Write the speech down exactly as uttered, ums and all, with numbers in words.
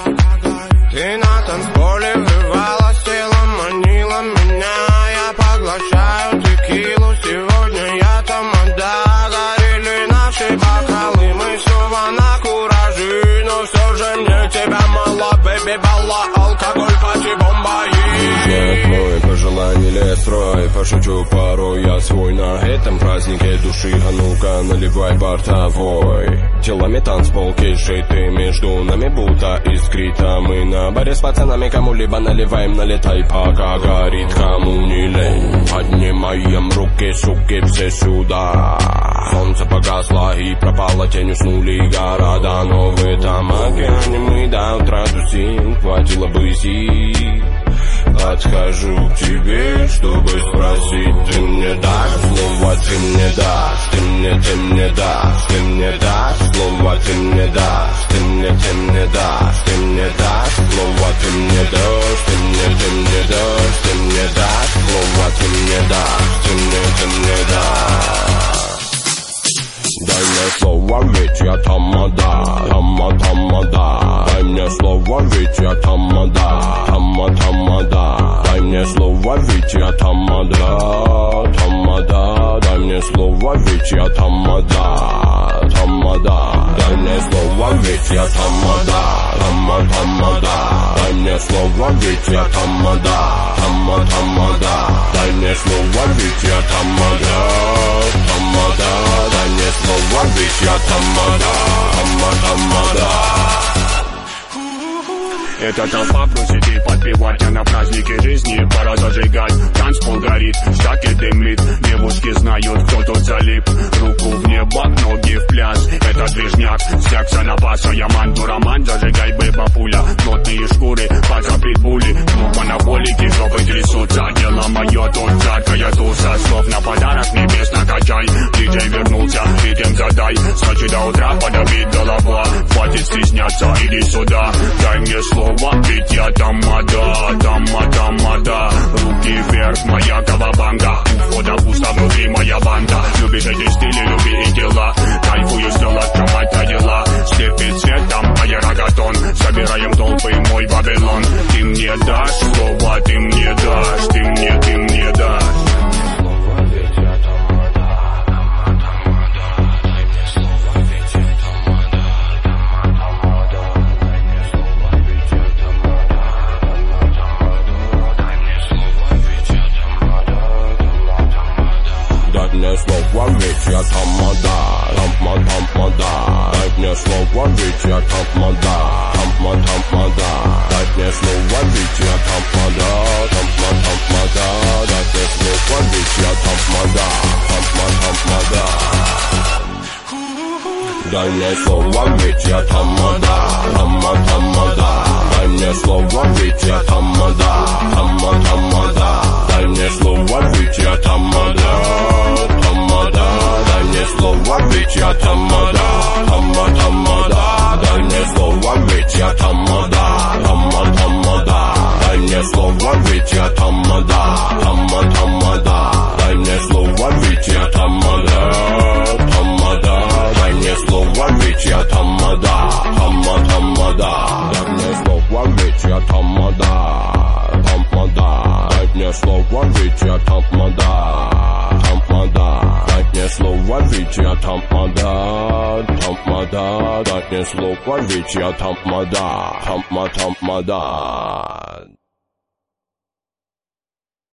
Ты на танцполе врывалась, телом манила меня. Я поглощаю текилу, сегодня я тамада. Горели наши бокалы, мы снова на кураже. Но все же мне тебя мало, бэби, балла, алкоголь, пати, бомба. Мой пожелание лес строй, пошучу порой я свой на этом празднике души. А ну-ка наливай бортовой. Телами танцпол кишиты, между нами будто искрит. А мы на баре с пацанами кому-либо наливаем, налетай, пока горит, кому не лень. Поднимаем руки, суки, все сюда. Солнце погасло и пропало, тень, уснули города. Но в этом океане мы до утра тусим, хватило бы сил. Подхожу к тебе, чтобы спросить, ты мне дашь слово, ты мне дашь, ты мне, ты мне дашь, ты мне дашь слово, ты мне дашь, ты мне, ты мне дашь, ты мне дашь слово, ты мне дашь, ты мне, ты мне дашь, ты мне дашь слово, ты мне дашь, ты мне, ты мне дашь. Дай мне слово, ведь я тамада, тама, тамада. Дай мне слово, ведь я тамада, тама, тамада. Дай мне слово, ведь я тамада, тамада. Дай мне слово, ведь я тамада, тамада. Дай мне слово, ведь я тамада, тама, тамада. Дай мне слово, ведь я тамада, тама, тамада. Дай мне слово, ведь я тамада, тамада. Дай мне слово, ведь я тамада, тама, тамада. Эта толпа просит и подпевать, а на празднике жизни пора зажигать. Танцпол горит, штаки дымит, девушки знают, кто тут залип. Руку в небо, ноги в пляж, это движняк, секса на паса. Я манду роман, зажигай, бэба пуля. Плотные шкуры, пока питбули, ну анаболики, жопы трясутся. Дело мое, тут жаркая туса, слов на подарок небес накачай. Диджей вернулся, ритм задай, ночи до утра подавит голова. Хватит стесняться, иди сюда, дай мне слово. Ведь я тамада, тама, тамада. Руки вверх, моя кавабанга. У входа пусто, внутри моя банда. Любишь эти стили, люби и дела. Кайфую, стал открывать та дела. Слепит цветом, а я рогатон. Собираем толпы, мой Вавилон. Ты мне дашь слово, ты мне дашь. Ты мне, ты мне дашь. Дай мне слово, ведь я тамада, тама, тамада. Дай мне слово, ведь я тамада, тама, тамада. Дай мне слово, ведь я тамада, тама, тамада. Дай мне слово, ведь я тамада, тама, тамада. Дай мне слово, ведь я тамада, тама, тамада. Дай мне слово, ведь я тамада, тама, тамада. Дай мне слово, ведь я тамада, тамада. Дай мне слово, ведь я тамада, тама, тамада. Дай мне слово, ведь я тамада, тама, тамада. Дай мне слово, ведь я тамада, тама, тамада. Дай мне слово, ведь я тамада, тамада. Дай мне слово, ведь я тамада, тама, тамада. Дай мне слово, ведь я тамада, тамада. Дай мне слово, ведь я тамада, тамада. Дай мне слово, ведь я тамада, тамада. Дай мне слово, ведь я тамада, тама, тамада.